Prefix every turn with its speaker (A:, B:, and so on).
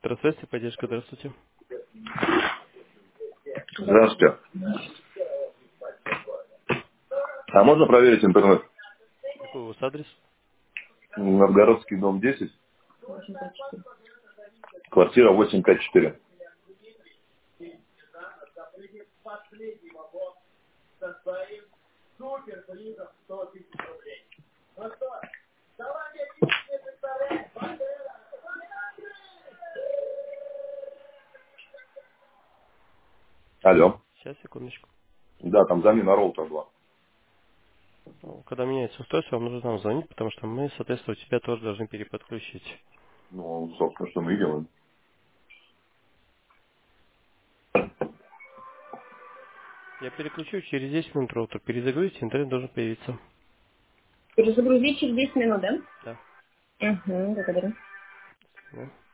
A: Центр связи, поддержка, здравствуйте.
B: Здравствуйте. А можно проверить интернет?
A: Какой у вас адрес?
B: Новгородский дом 10, квартира 8К4. Алло.
A: Сейчас, секундочку.
B: Да, там замена роутера была.
A: Ну, когда меняется устройство, вам нужно нам звонить, потому что мы, соответственно, тебя тоже должны переподключить.
B: Ну, собственно, что мы и делаем.
A: Я переключу через 10 минут роутер. Перезагрузите, интернет должен появиться.
C: Перезагрузить через 10 минут, да?
A: Да.
C: Угу, благодарю.
A: Да.